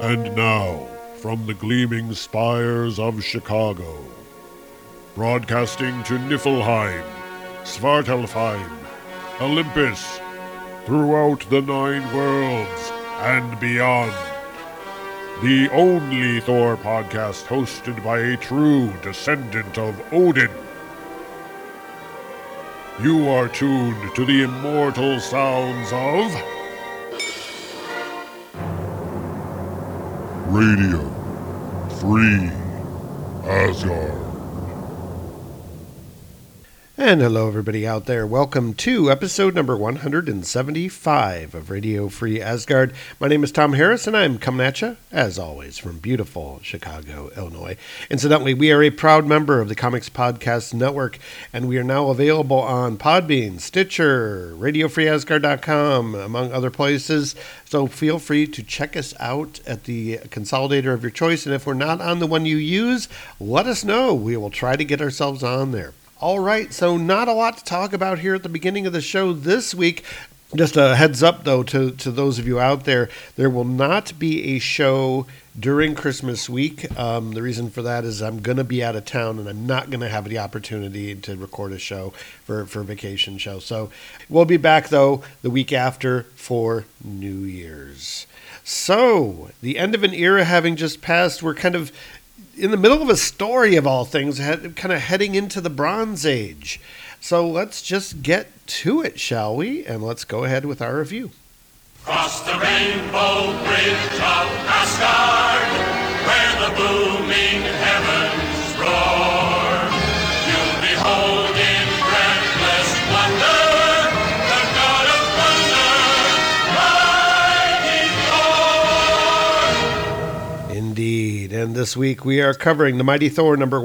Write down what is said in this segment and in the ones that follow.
And now, from the gleaming spires of Chicago, broadcasting to Niflheim, Svartalfheim, Olympus, throughout the 9 worlds and beyond. The only Thor podcast hosted by a true descendant of Odin. You are tuned to the immortal sounds of Radio Free Asgard. And hello everybody out there. Welcome to episode number 175 of Radio Free Asgard. My name is Tom Harris and I'm coming at you, as always, from beautiful Chicago, Illinois. Incidentally, we are a proud member of the Comics Podcast Network, and we are now available on Podbean, Stitcher, RadioFreeAsgard.com, among other places. So feel free to check us out at the consolidator of your choice, and if we're not on the one you use, let us know. We will try to get ourselves on there. All right, so not a lot to talk about here at the beginning of the show this week. Just a heads up, though, to those of you out there, there will not be a show during Christmas week. The reason for that is I'm going to be out of town, and I'm not going to have the opportunity to record a show for a vacation show. So we'll be back, though, the week after for New Year's. So the end of an era having just passed, we're kind of in the middle of a story of all things, kind of heading into the Bronze Age. So let's just get to it, shall we? And let's go ahead with our review. Cross the rainbow bridge of Asgard, where the booming heavens roar. You'll behold in breathless wonder the God of thunder, mighty Thor. Indeed, and this week we are covering the Mighty Thor number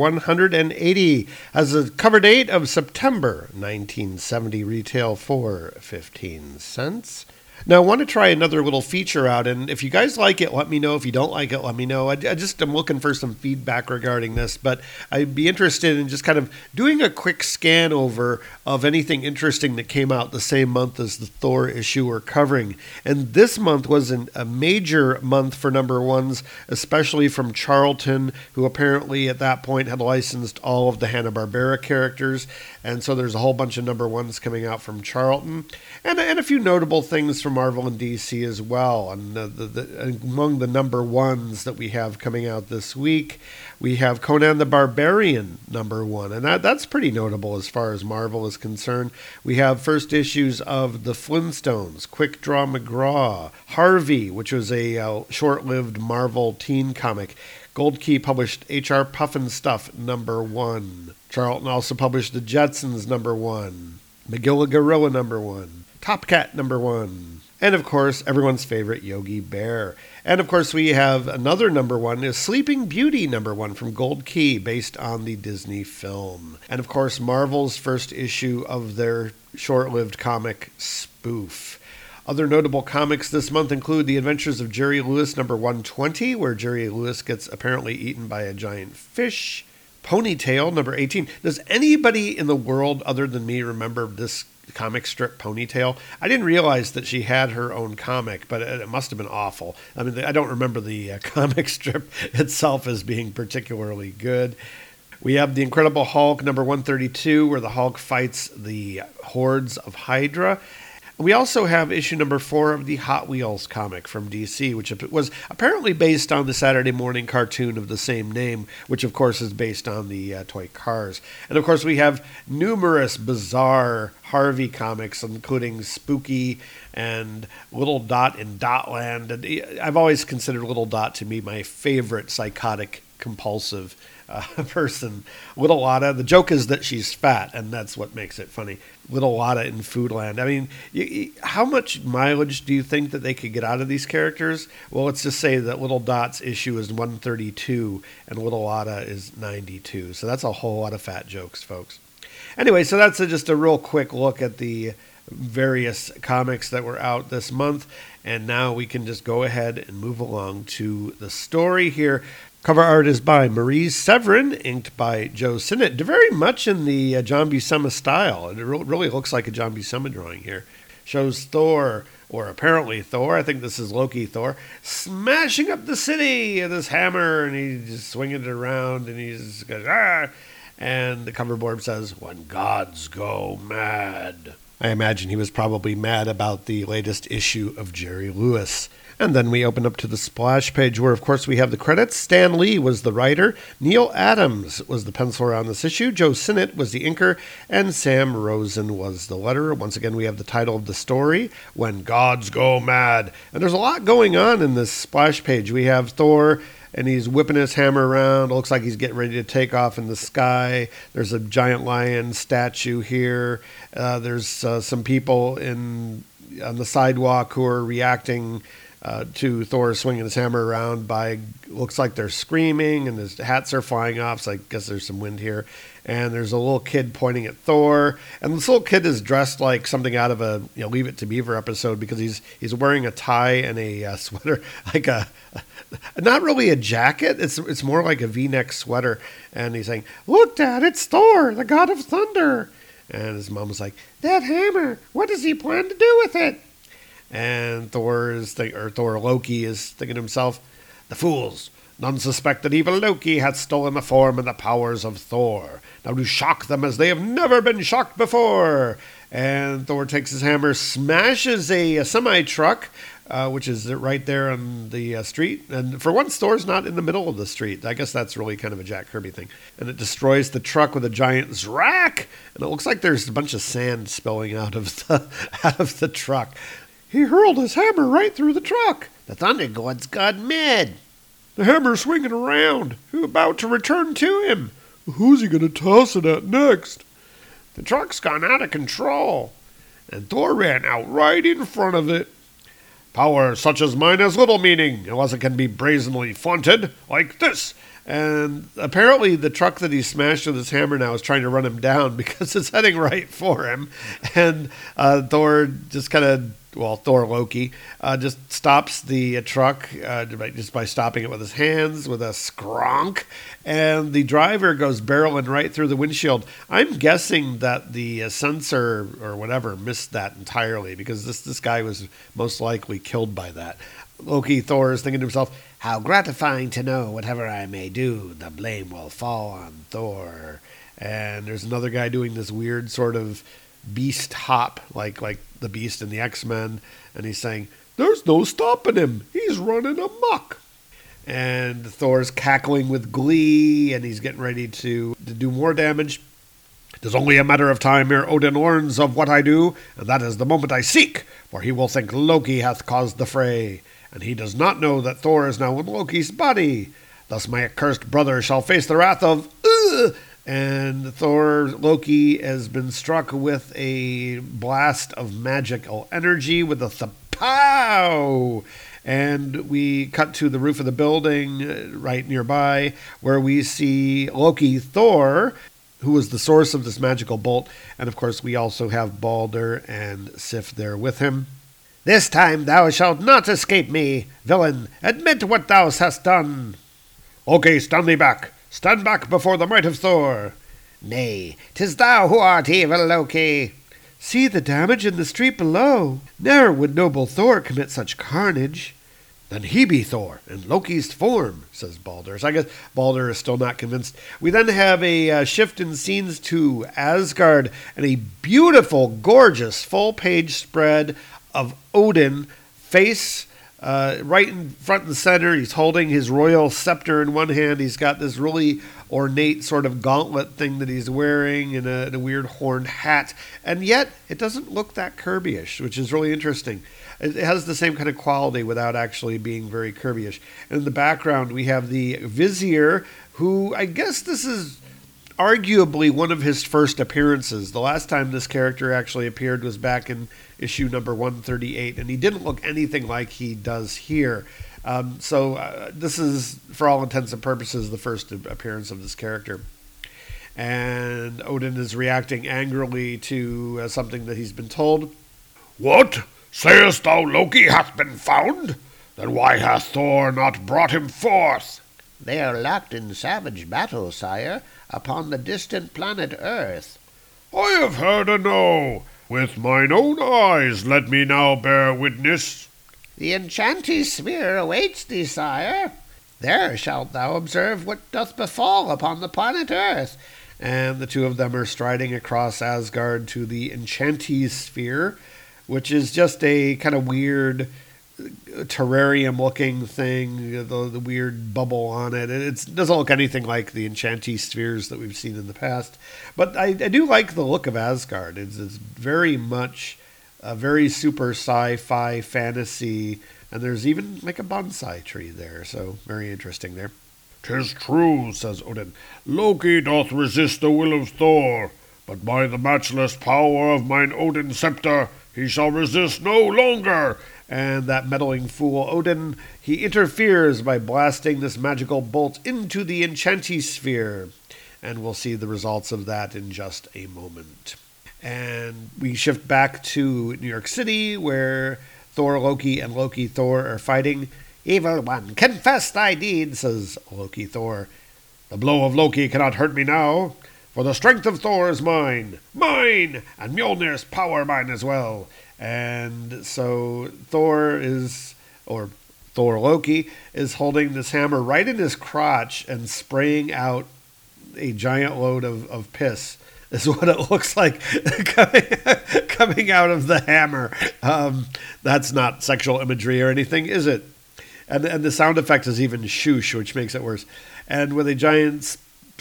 180, has a cover date of September 1970, retail for 15 cents. Now, I want to try another little feature out, and if you guys like it, let me know. If you don't like it, let me know. I just am looking for some feedback regarding this, but I'd be interested in just kind of doing a quick scan over of anything interesting that came out the same month as the Thor issue we're covering. And this month was a major month for number ones, especially from Charlton, who apparently at that point had licensed all of the Hanna-Barbera characters, and so there's a whole bunch of number ones coming out from Charlton, and a few notable things from Marvel and DC as well. And among the number ones that we have coming out this week, we have Conan the Barbarian number 1, and that's pretty notable as far as Marvel is concerned. We have first issues of The Flintstones, Quick Draw McGraw, Harvey, which was a short-lived Marvel teen comic. Gold Key published H.R. Pufnstuf number 1. Charlton also published The Jetsons number 1, Magilla Gorilla number 1, Top Cat number 1, and of course everyone's favorite Yogi Bear. And of course we have another number 1 is Sleeping Beauty number 1 from Gold Key, based on the Disney film. And of course Marvel's first issue of their short-lived comic Spoof. Other notable comics this month include The Adventures of Jerry Lewis number 120, where Jerry Lewis gets apparently eaten by a giant fish. Ponytail number 18. Does anybody in the world other than me remember this comic strip, Ponytail? I didn't realize that she had her own comic, but it must have been awful. I mean, I don't remember the comic strip itself as being particularly good. We have The Incredible Hulk number 132, where the Hulk fights the hordes of Hydra. We also have issue number 4 of the Hot Wheels comic from DC, which was apparently based on the Saturday morning cartoon of the same name, which of course is based on the toy cars. And of course we have numerous bizarre Harvey comics, including Spooky and Little Dot in Dotland. And I've always considered Little Dot to be my favorite psychotic, compulsive person. Little Lotta, the joke is that she's fat, and that's what makes it funny. Little Lotta in Foodland. I mean, how much mileage do you think that they could get out of these characters? Well, let's just say that Little Dot's issue is 132 and Little Lotta is 92. So that's a whole lot of fat jokes, folks. Anyway, so that's just a real quick look at the various comics that were out this month. And now we can just go ahead and move along to the story here. Cover art is by Marie Severin, inked by Joe Sinnott. Very much in the John Buscema style. It really looks like a John Buscema drawing here. shows Thor, or apparently Thor, I think this is Loki Thor, smashing up the city with his hammer, and he's just swinging it around, and he's goes, ah! And the cover board says, "When gods go mad." I imagine he was probably mad about the latest issue of Jerry Lewis. And then we open up to the splash page where, of course, we have the credits. Stan Lee was the writer. Neil Adams was the penciler on this issue. Joe Sinnott was the inker. And Sam Rosen was the letterer. Once again, we have the title of the story, When Gods Go Mad. And there's a lot going on in this splash page. We have Thor, and he's whipping his hammer around. It looks like he's getting ready to take off in the sky. There's a giant lion statue here. There's some people on the sidewalk who are reacting to Thor swinging his hammer around by, looks like they're screaming, and his hats are flying off, so I guess there's some wind here. And there's a little kid pointing at Thor, and this little kid is dressed like something out of a Leave It to Beaver episode, because he's wearing a tie and a sweater, like not really a jacket, it's more like a V-neck sweater, and he's saying, "Look, Dad, it's Thor, the god of thunder." And his mom was like, "That hammer, what does he plan to do with it?" And Thor Loki is thinking to himself, "The fools! None suspect that evil Loki hath stolen the form and the powers of Thor. Now to shock them as they have never been shocked before." And Thor takes his hammer, smashes a semi-truck, which is right there on the street. And for once, Thor's not in the middle of the street. I guess that's really kind of a Jack Kirby thing. And it destroys the truck with a giant zrack. And it looks like there's a bunch of sand spilling out of the truck. He hurled his hammer right through the truck. The thunder god's gone mad. The hammer's swinging around, about to return to him. Who's he going to toss it at next? The truck's gone out of control, and Thor ran out right in front of it. Power such as mine has little meaning, unless it can be brazenly flaunted, like this. And apparently the truck that he smashed with his hammer now is trying to run him down because it's heading right for him. And Thor just Thor Loki just stops the truck just by stopping it with his hands with a skronk. And the driver goes barreling right through the windshield. I'm guessing that the sensor or whatever missed that entirely, because this guy was most likely killed by that. Thor is thinking to himself, "How gratifying to know whatever I may do, the blame will fall on Thor." And there's another guy doing this weird sort of beast hop, like the Beast in the X-Men, and he's saying, "There's no stopping him. He's running amok." And Thor's cackling with glee, and he's getting ready to do more damage. "It is only a matter of time ere Odin learns of what I do, and that is the moment I seek, for he will think Loki hath caused the fray. And he does not know that Thor is now in Loki's body. Thus my accursed brother shall face the wrath of..." And Loki has been struck with a blast of magical energy with a thpow. And we cut to the roof of the building right nearby, where we see Loki Thor, who was the source of this magical bolt. And of course we also have Balder and Sif there with him. "This time thou shalt not escape me, villain. Admit what thou hast done." "Loki, stand thee back. Stand back before the might of Thor." "Nay, 'tis thou who art evil, Loki." "See the damage in the street below. Ne'er would noble Thor commit such carnage." "Then he be Thor, in Loki's form," says Balder. So I guess Balder is still not convinced. We then have a shift in scenes to Asgard, and a beautiful, gorgeous, full-page spread of Odin, face right in front and center. He's holding his royal scepter in one hand. He's got this really ornate sort of gauntlet thing that he's wearing, and a weird horned hat. And yet, it doesn't look that Kirby-ish, which is really interesting. It has the same kind of quality without actually being very Kirby-ish. And in the background, we have the Vizier, who I guess this is arguably one of his first appearances. The last time this character actually appeared was back in issue number 138, and he didn't look anything like he does here. So this is, for all intents and purposes, the first appearance of this character. And Odin is reacting angrily to something that he's been told. "What? Sayest thou Loki hath been found? Then why hath Thor not brought him forth?" "They are locked in savage battle, sire, upon the distant planet Earth." "I have heard enow. With mine own eyes let me now bear witness. The enchanting sphere awaits thee, sire. There shalt thou observe what doth befall upon the planet Earth. And the two of them are striding across Asgard to the Enchanty Sphere, which is just a kind of weird terrarium-looking thing, the weird bubble on it. It doesn't look anything like the Enchanty spheres that we've seen in the past. But I do like the look of Asgard. It's very much a very super sci-fi fantasy, and there's even like a bonsai tree there, so very interesting there. "'Tis true," says Odin, "Loki doth resist the will of Thor, but by the matchless power of mine Odin scepter he shall resist no longer." And that meddling fool Odin, he interferes by blasting this magical bolt into the Enchanty Sphere. And we'll see the results of that in just a moment. And we shift back to New York City, where Thor Loki and Loki Thor are fighting. "Evil one, confess thy deed," says Loki Thor. "The blow of Loki cannot hurt me now, for the strength of Thor is mine, and Mjolnir's power mine as well." And so Thor Loki is holding this hammer right in his crotch and spraying out a giant load of piss, is what it looks like coming out of the hammer. That's not sexual imagery or anything, is it? And the sound effect is even shoosh, which makes it worse. And with a giant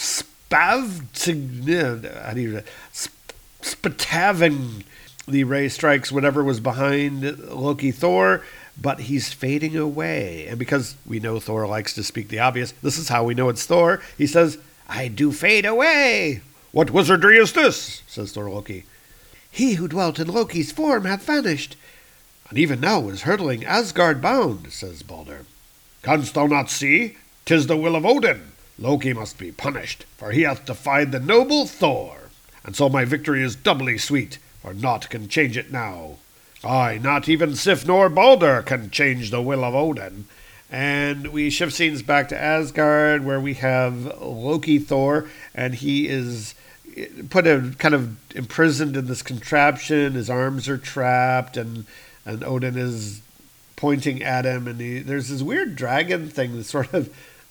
spataving, the ray strikes whatever was behind Loki Thor, but he's fading away. And because we know Thor likes to speak the obvious, this is how we know it's Thor. He says, "I do fade away." "What wizardry is this?" says Thor Loki. "He who dwelt in Loki's form hath vanished, and even now is hurtling Asgard bound," says Balder. "Canst thou not see? 'Tis the will of Odin. Loki must be punished, for he hath defied the noble Thor. And so my victory is doubly sweet, for naught can change it now. Aye, not even Sif nor Balder can change the will of Odin." And we shift scenes back to Asgard, where we have Loki Thor, and he is kind of imprisoned in this contraption. His arms are trapped, and Odin is pointing at him, and there's this weird dragon thing that sort of,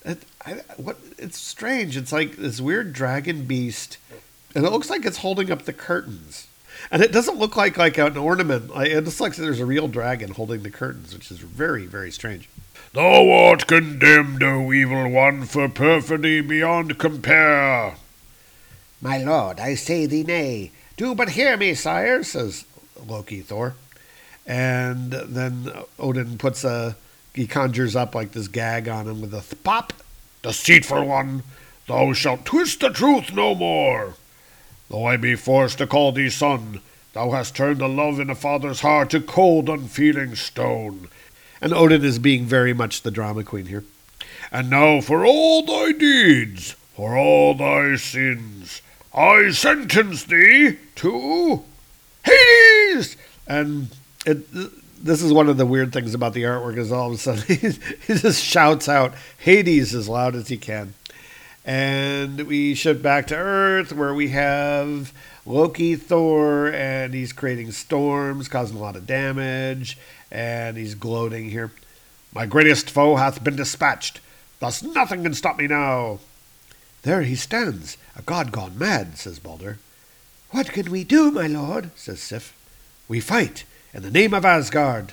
it's strange. It's like this weird dragon beast, and it looks like it's holding up the curtains. And it doesn't look like an ornament. It looks like there's a real dragon holding the curtains, which is very, very strange. "Thou art condemned, O evil one, for perfidy beyond compare." "My lord, I say thee nay. Do but hear me, sire," says Loki Thor. And then Odin he conjures up like this gag on him with a thpop. "Deceitful one, thou shalt twist the truth no more. Though I be forced to call thee son, thou hast turned the love in a father's heart to cold, unfeeling stone." And Odin is being very much the drama queen here. "And now for all thy deeds, for all thy sins, I sentence thee to Hades!" And this is one of the weird things about the artwork, is all of a sudden he just shouts out Hades as loud as he can. And we shift back to Earth, where we have Loki Thor, and he's creating storms, causing a lot of damage, and he's gloating here. "My greatest foe hath been dispatched, thus nothing can stop me now." "There he stands, a god gone mad," says Balder. "What can we do, my lord?" says Sif. "We fight in the name of Asgard."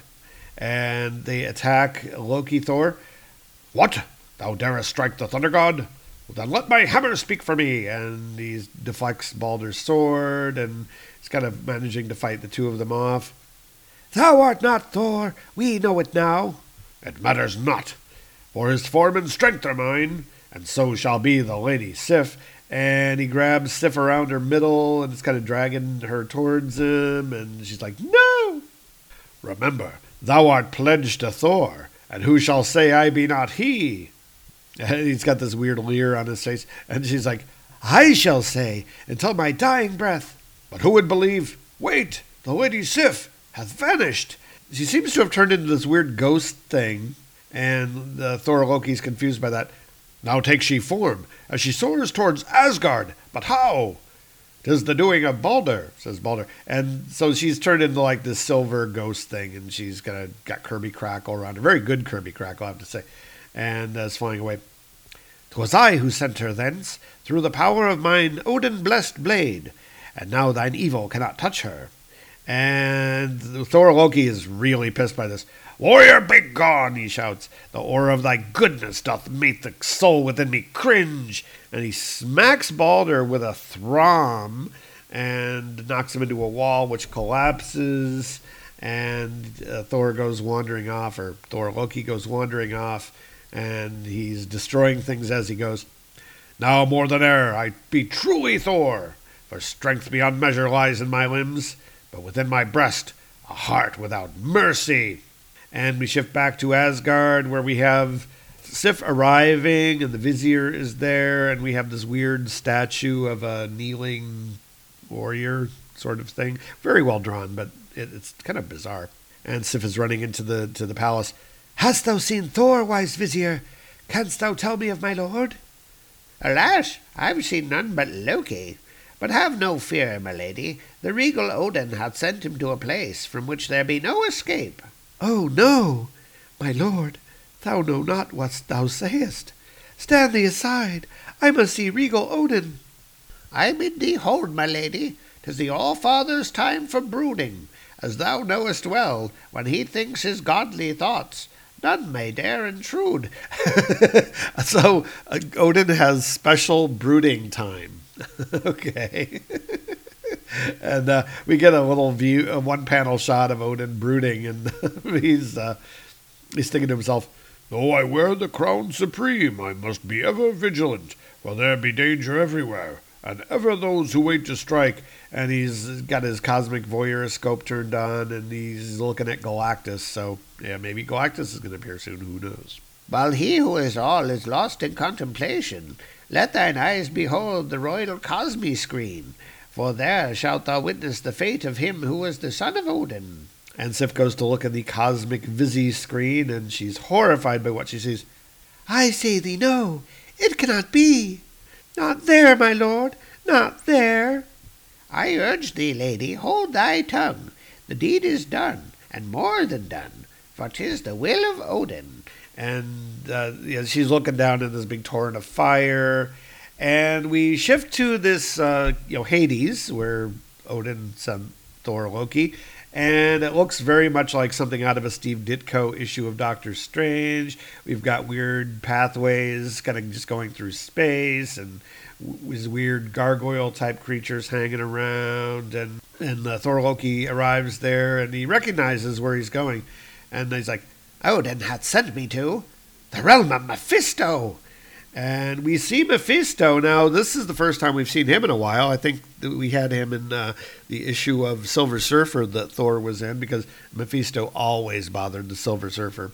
And they attack Loki Thor. "What? Thou darest strike the thunder god? Well, then let my hammer speak for me." And he deflects Balder's sword, and he's kind of managing to fight the two of them off. "Thou art not Thor, we know it now." "It matters not, for his form and strength are mine, and so shall be the lady Sif." And he grabs Sif around her middle, and it's kind of dragging her towards him, and she's like, "No!" "Remember, thou art pledged to Thor, and who shall say I be not he?" And he's got this weird leer on his face, and she's like, "I shall say, until my dying breath." "But who would believe? Wait, the lady Sif hath vanished." She seems to have turned into this weird ghost thing, and Thor Loki's confused by that. "Now takes she form, as she soars towards Asgard, but how?" "'Tis the doing of Balder," says Balder. And so she's turned into like this silver ghost thing, and she's got Kirby Crackle around her. Very good Kirby Crackle, I have to say. And is flying away. "'Twas I who sent her thence, through the power of mine Odin-blessed blade, and now thine evil cannot touch her." And Thor Loki is really pissed by this. "Warrior, begone," he shouts. "The aura of thy goodness doth make the soul within me cringe." And he smacks Balder with a throm and knocks him into a wall, which collapses. And Thor goes wandering off, or Thor Loki goes wandering off, and he's destroying things as he goes. "Now more than e'er I be truly Thor, for strength beyond measure lies in my limbs, but within my breast a heart without mercy." And we shift back to Asgard, where we have Sif arriving, and the Vizier is there, and we have this weird statue of a kneeling warrior sort of thing. Very well drawn, but it's kind of bizarre. And Sif is running into the palace. "Hast thou seen Thor, wise Vizier? Canst thou tell me of my lord?" "Alas, I've seen none but Loki. But have no fear, my lady. The regal Odin hath sent him to a place from which there be no escape." "Oh, no, my lord, thou know not what thou sayest. Stand thee aside. I must see regal Odin." "I bid thee hold, my lady. 'Tis the All-Father's time for brooding, as thou knowest well. When he thinks his godly thoughts, none may dare intrude." So Odin has special brooding time. Okay. And we get a little view, a one-panel shot of Odin brooding, and he's thinking to himself, "Though I wear the crown supreme, I must be ever vigilant, for there be danger everywhere, and ever those who wait to strike." And he's got his cosmic voyeurscope turned on, and he's looking at Galactus. So, yeah, maybe Galactus is going to appear soon. Who knows? "While he who is all is lost in contemplation, let thine eyes behold the royal Cosmi screen, for there shalt thou witness the fate of him who was the son of Odin." And Sif goes to look at the cosmic Visi screen, and she's horrified by what she sees. "I say thee no, it cannot be. Not there, my lord, not there." "I urge thee, lady, hold thy tongue. The deed is done, and more than done, for 'tis the will of Odin." And she's looking down at this big torrent of fire. And we shift to this, Hades, where Odin sent Thor Loki. And it looks very much like something out of a Steve Ditko issue of Doctor Strange. We've got weird pathways kind of just going through space, and these weird gargoyle-type creatures hanging around. And Thor Loki arrives there, and he recognizes where he's going. And he's like, "Odin hath sent me to the realm of Mephisto." And we see Mephisto. Now, this is the first time we've seen him in a while. I think that we had him in the issue of Silver Surfer that Thor was in, because Mephisto always bothered the Silver Surfer.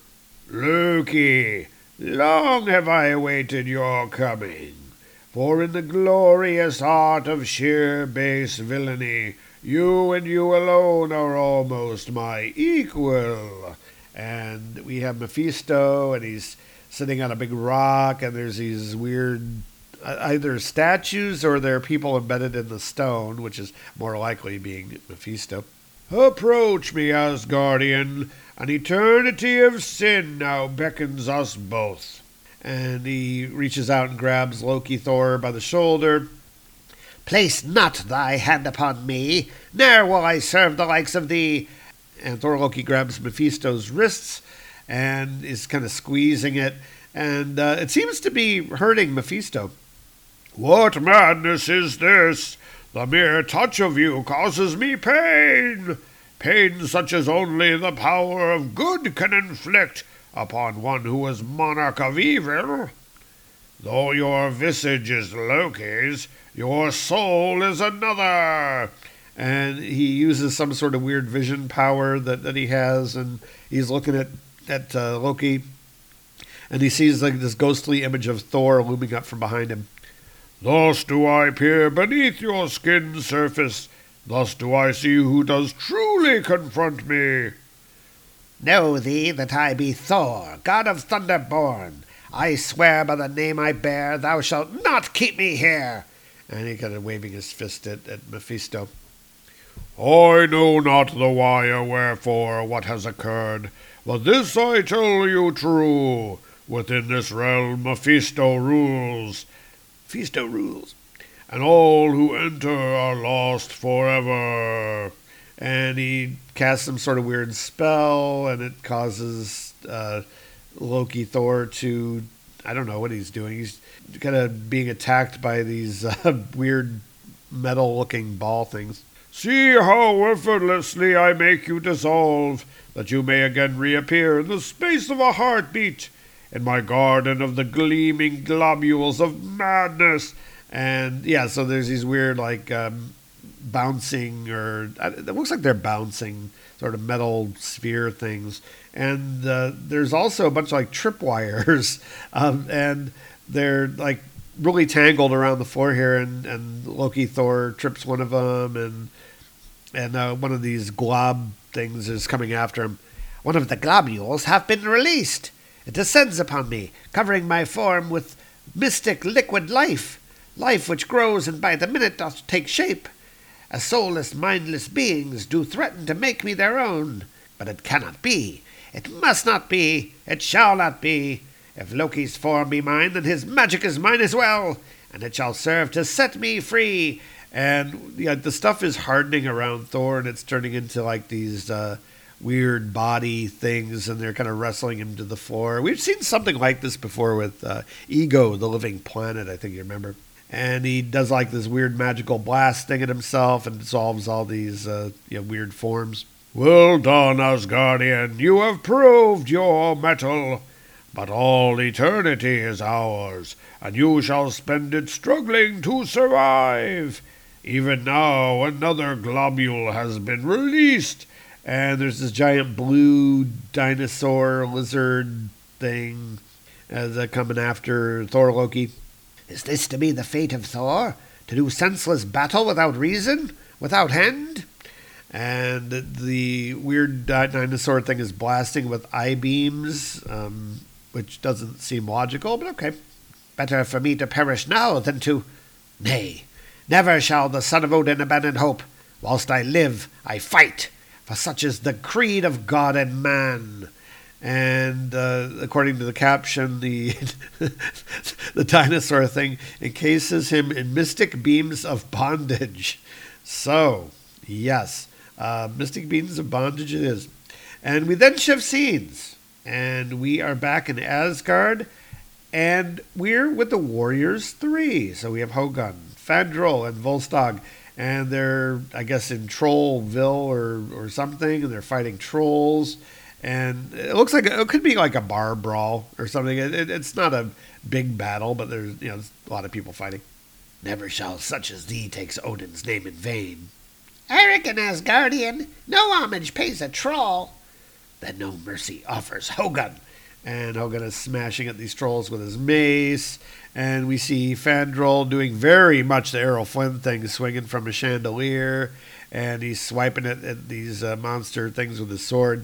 "Loki, long have I awaited your coming, for in the glorious art of sheer base villainy, you and you alone are almost my equal." And we have Mephisto, and he's sitting on a big rock, and there's these weird either statues or they're people embedded in the stone, which is more likely being Mephisto. "Approach me, Asgardian. An eternity of sin now beckons us both." And he reaches out and grabs Loki Thor by the shoulder. "Place not thy hand upon me, ne'er will I serve the likes of thee." And Thor Loki grabs Mephisto's wrists and is kind of squeezing it, and it seems to be hurting Mephisto. "What madness is this? The mere touch of you causes me pain. Pain such as only the power of good can inflict upon one who is monarch of evil. Though your visage is Loki's, your soul is another." And he uses some sort of weird vision power that he has, and he's looking at Loki, and he sees like this ghostly image of Thor looming up from behind him. "Thus do I peer beneath your skin surface. Thus do I see who does truly confront me." "Know thee that I be Thor, god of thunder born. I swear by the name I bear, thou shalt not keep me here." And he kind of waving his fist at Mephisto. I know not the why or wherefore what has occurred, but this I tell you true. Within this realm Mephisto rules. Mephisto rules. And all who enter are lost forever. And he casts some sort of weird spell, and it causes Loki Thor to, I don't know what he's doing. He's kind of being attacked by these weird metal-looking ball things. See how effortlessly I make you dissolve, that you may again reappear in the space of a heartbeat, in my garden of the gleaming globules of madness. And yeah, so there's these weird bouncing, or it looks like they're bouncing sort of metal sphere things. And there's also a bunch of tripwires, and they're really tangled around the floor here. And Loki Thor trips one of them, and one of these glob things is coming after him. One of the globules have been released. It descends upon me, covering my form with mystic liquid life which grows and by the minute doth take shape. As soulless, mindless beings do threaten to make me their own. But it cannot be. It must not be. It shall not be. If Loki's form be mine, then his magic is mine as well, and it shall serve to set me free. And yeah, the stuff is hardening around Thor, and it's turning into these weird body things, and they're kind of wrestling him to the floor. We've seen something like this before with Ego, the Living Planet, I think you remember. And he does this weird magical blast thing at himself and dissolves all these weird forms. Well done, Asgardian. You have proved your mettle. But all eternity is ours, and you shall spend it struggling to survive. Even now, another globule has been released. And there's this giant blue dinosaur lizard thing coming after Thor Loki. Is this to be the fate of Thor? To do senseless battle without reason? Without end? And the weird dinosaur thing is blasting with eye beams, which doesn't seem logical, but okay. Better for me to perish now than to... Nay, never shall the son of Odin abandon hope. Whilst I live, I fight, for such is the creed of God and man. And according to the caption, the the dinosaur thing encases him in mystic beams of bondage. So, yes, mystic beams of bondage it is. And we then shift scenes, and we are back in Asgard, and we're with the Warriors 3. So we have Hogun, Fandral, and Volstagg, and they're, I guess, in Trollville or something, and they're fighting trolls. And it looks like it could be like a bar brawl or something. It's not a big battle, but there's a lot of people fighting. Never shall such as thee takes Odin's name in vain. Arrogant Asgardian, no homage pays a troll. Then no mercy offers Hogun. And Hogun is smashing at these trolls with his mace. And we see Fandral doing very much the Errol Flynn thing, swinging from a chandelier. And he's swiping at these monster things with his sword.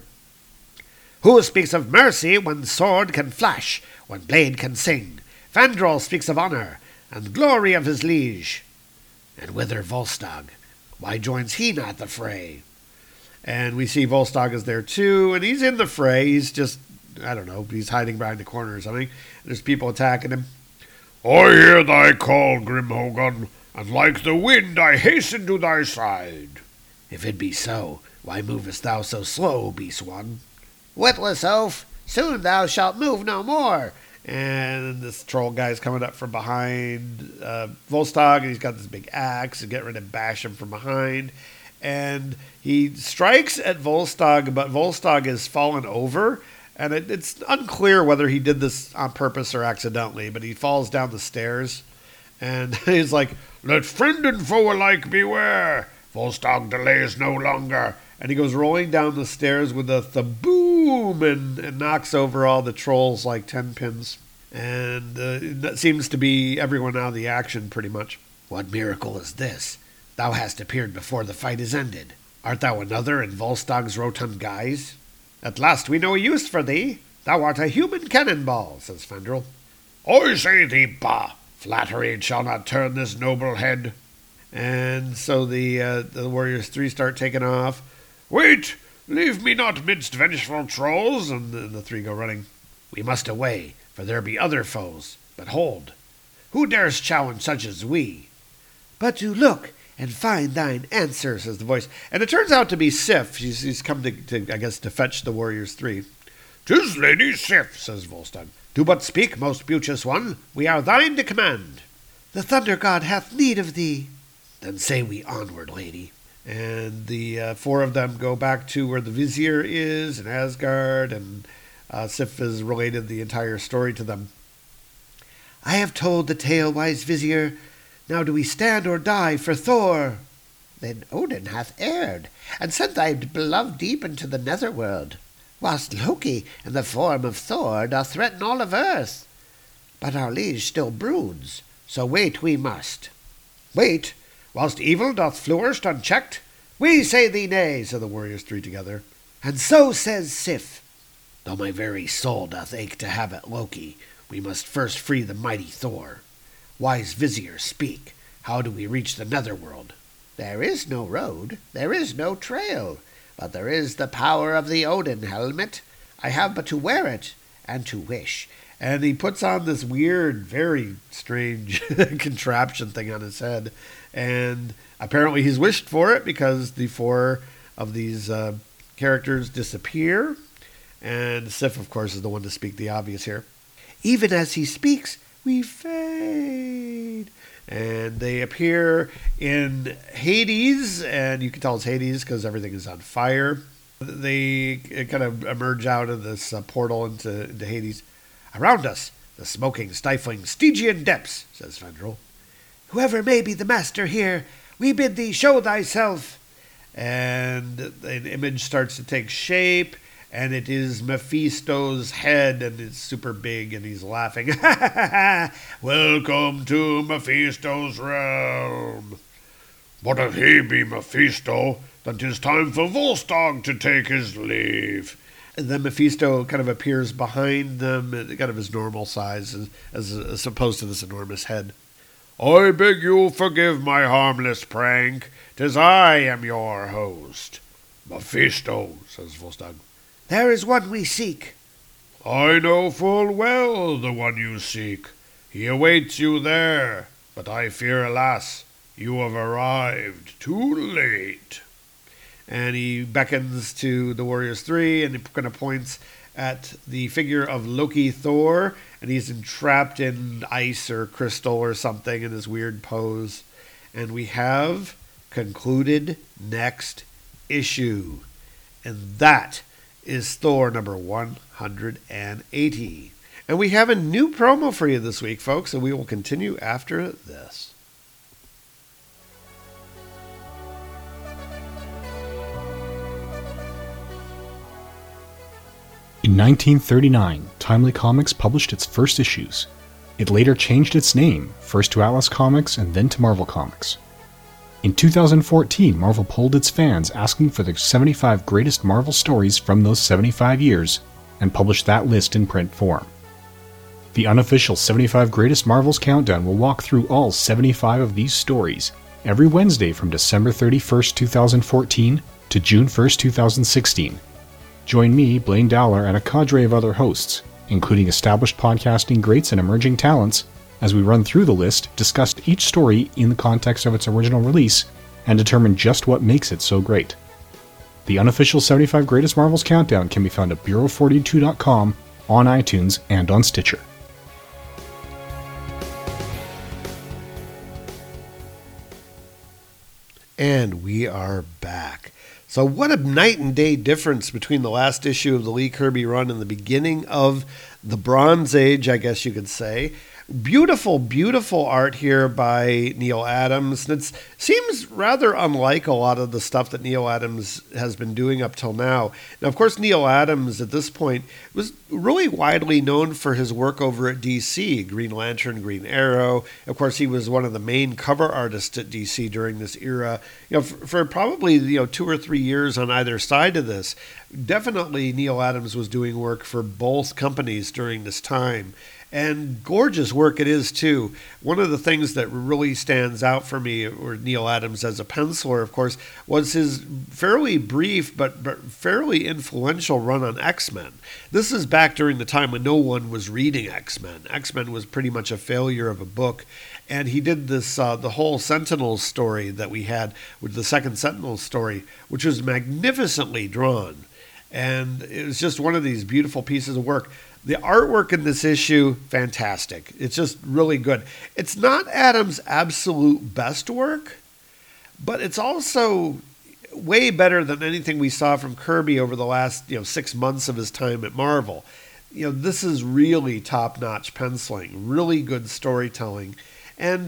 Who speaks of mercy when sword can flash, when blade can sing? Fandral speaks of honor, and glory of his liege. And whither Volstagg? Why joins he not the fray? And we see Volstagg is there too, and he's in the fray. He's just, I don't know, he's hiding behind the corner or something. There's people attacking him. I hear thy call, grim Hogun, and like the wind I hasten to thy side. If it be so, why movest thou so slow, beast one? Witless oaf, soon thou shalt move no more. And this troll guy's coming up from behind Volstagg, and he's got this big axe and getting ready to bash him from behind. And he strikes at Volstagg, but Volstagg is fallen over, and it's unclear whether he did this on purpose or accidentally, but he falls down the stairs, and he's like, "Let friend and foe alike beware. Volstagg delays no longer." And he goes rolling down the stairs with a boom and knocks over all the trolls like 10 pins. And that seems to be everyone out of the action pretty much. What miracle is this? Thou hast appeared before the fight is ended. Art thou another in Volstagg's rotund guise? At last we know a use for thee. Thou art a human cannonball, says Fandral. I say thee, bah! Flattery shall not turn this noble head. And so the Warriors 3 start taking off. Wait! Leave me not midst vengeful trolls. And the 3 go running. We must away, for there be other foes. But hold, who dares challenge such as we? But to look and find thine answer, says the voice. And it turns out to be Sif. He's come to I guess, to fetch the Warriors 3. "'Tis Lady Sif," says Volstagg. "Do but speak, most beauteous one. We are thine to command." "The Thunder God hath need of thee." "Then say we onward, lady." And the 4 of them go back to where the Vizier is in Asgard, and Sif has related the entire story to them. "I have told the tale, wise Vizier. Now do we stand or die for Thor?" "Then Odin hath erred, and sent thy beloved deep into the netherworld, whilst Loki, in the form of Thor, doth threaten all of earth. But our liege still broods, so wait we must." "Wait, whilst evil doth flourish unchecked? We say thee nay," said the Warriors 3 together. "And so says Sif." "Though my very soul doth ache to have it Loki, we must first free the mighty Thor. Wise Vizier, speak. How do we reach the netherworld?" "There is no road, there is no trail, but there is the power of the Odin helmet. I have but to wear it, and to wish." And he puts on this weird, very strange contraption thing on his head. And apparently he's wished for it because the 4 of these characters disappear. And Sif, of course, is the one to speak the obvious here. "Even as he speaks, we fade." And they appear in Hades, and you can tell it's Hades because everything is on fire. They kind of emerge out of this portal into Hades. "Around us, the smoking, stifling Stygian depths," says Fandral. "Whoever may be the master here, we bid thee show thyself." And an image starts to take shape, and it is Mephisto's head, and it's super big, and he's laughing. "Welcome to Mephisto's realm. But if he be Mephisto, then 'tis time for Volstagg to take his leave." And then Mephisto kind of appears behind them, kind of his normal size, as opposed to this enormous head. "I beg you forgive my harmless prank. 'Tis I am your host." "Mephisto," says Volstagg. "There is one we seek." "I know full well the one you seek. He awaits you there, but I fear, alas, you have arrived too late." And he beckons to the Warriors 3, and he kind of points at the figure of Loki Thor, and he's entrapped in ice or crystal or something in this weird pose. And we have concluded next issue. And that is Thor number 180. And we have a new promo for you this week, folks, and we will continue after this. In 1939, Timely Comics published its first issues. It later changed its name, first to Atlas Comics and then to Marvel Comics. In 2014, Marvel polled its fans asking for the 75 greatest Marvel stories from those 75 years and published that list in print form. The unofficial 75 Greatest Marvels Countdown will walk through all 75 of these stories every Wednesday from December 31st, 2014 to June 1st, 2016. Join me, Blaine Dowler, and a cadre of other hosts, including established podcasting greats and emerging talents, as we run through the list, discuss each story in the context of its original release, and determine just what makes it so great. The unofficial 75 Greatest Marvels Countdown can be found at Bureau42.com, on iTunes, and on Stitcher. And we are back. So what a night and day difference between the last issue of the Lee Kirby run and the beginning of the Bronze Age, I guess you could say. Beautiful, beautiful art here by Neal Adams. And it seems rather unlike a lot of the stuff that Neal Adams has been doing up till now. Now, of course, Neal Adams at this point was really widely known for his work over at DC, Green Lantern, Green Arrow. Of course, he was one of the main cover artists at DC during this era. You know, for probably 2 or 3 years on either side of this. Definitely, Neal Adams was doing work for both companies during this time. And gorgeous work it is, too. One of the things that really stands out for me, or Neal Adams as a penciler, of course, was his fairly brief but fairly influential run on X-Men. This is back during the time when no one was reading X-Men. X-Men was pretty much a failure of a book. And he did this, the whole Sentinels story that we had, with the second Sentinels story, which was magnificently drawn. And it was just one of these beautiful pieces of work. The artwork in this issue, fantastic. It's just really good. It's not Adams' absolute best work, but it's also way better than anything we saw from Kirby over the last 6 months of his time at Marvel. This is really top-notch penciling, really good storytelling. And,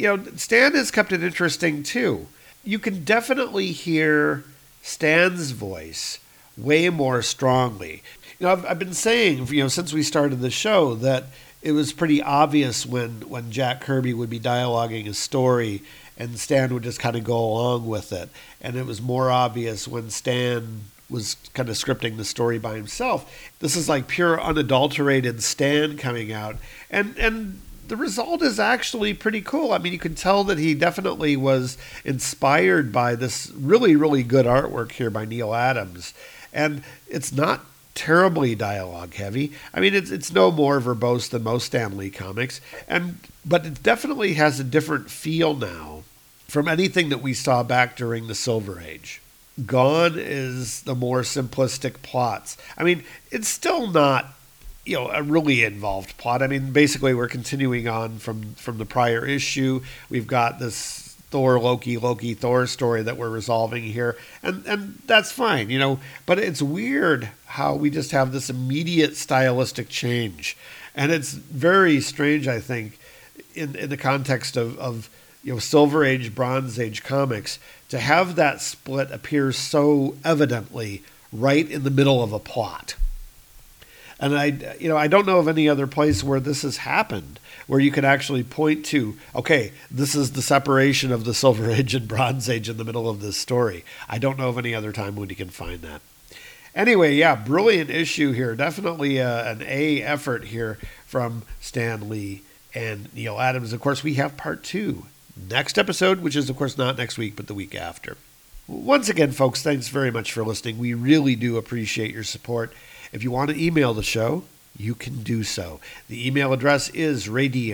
Stan has kept it interesting, too. You can definitely hear Stan's voice way more strongly. I've been saying, since we started the show, that it was pretty obvious when Jack Kirby would be dialoguing a story and Stan would just kind of go along with it. And it was more obvious when Stan was kind of scripting the story by himself. This is like pure unadulterated Stan coming out. And the result is actually pretty cool. I mean, you can tell that he definitely was inspired by this really, really good artwork here by Neal Adams. And it's not terribly dialogue heavy. I mean, it's no more verbose than most Stan Lee comics, but it definitely has a different feel now from anything that we saw back during the Silver Age. Gone is the more simplistic plots. I mean, it's still not a really involved plot. I mean, basically we're continuing on from the prior issue. We've got this Thor, Loki, Thor story that we're resolving here. And that's fine, but it's weird how we just have this immediate stylistic change. And it's very strange, I think, in the context of Silver Age, Bronze Age comics, to have that split appear so evidently right in the middle of a plot. And I don't know of any other place where this has happened, where you could actually point to, okay, this is the separation of the Silver Age and Bronze Age in the middle of this story. I don't know of any other time when you can find that. Anyway, yeah, brilliant issue here. Definitely an A effort here from Stan Lee and Neal Adams. Of course, we have part 2 next episode, which is, of course, not next week, but the week after. Once again, folks, thanks very much for listening. We really do appreciate your support. If you want to email the show, you can do so. The email address is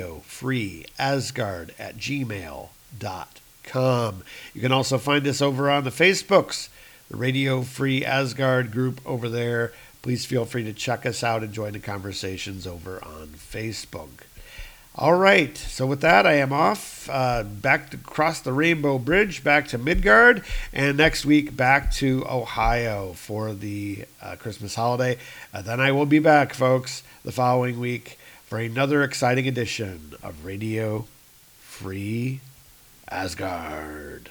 radiofreeasgard@gmail.com. You can also find us over on the Facebooks, the Radio Free Asgard group over there. Please feel free to check us out and join the conversations over on Facebook. All right, so with that, I am off, back to across the Rainbow Bridge, back to Midgard, and next week back to Ohio for the Christmas holiday. Then I will be back, folks, the following week for another exciting edition of Radio Free Asgard.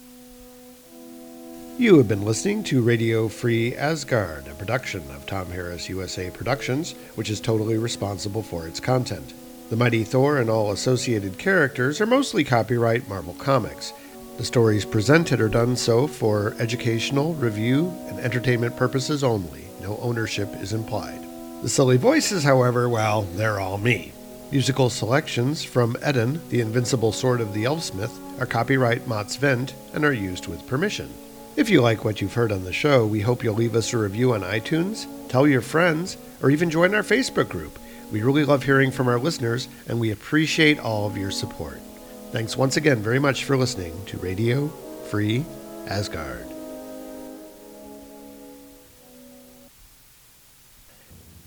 You have been listening to Radio Free Asgard, a production of Tom Harris USA Productions, which is totally responsible for its content. The Mighty Thor and all associated characters are mostly copyright Marvel Comics. The stories presented are done so for educational, review, and entertainment purposes only. No ownership is implied. The silly voices, however, well, they're all me. Musical selections from Eden, the Invincible Sword of the Elfsmith, are copyright Mats Wendt and are used with permission. If you like what you've heard on the show, we hope you'll leave us a review on iTunes, tell your friends, or even join our Facebook group. We really love hearing from our listeners, and we appreciate all of your support. Thanks once again very much for listening to Radio Free Asgard.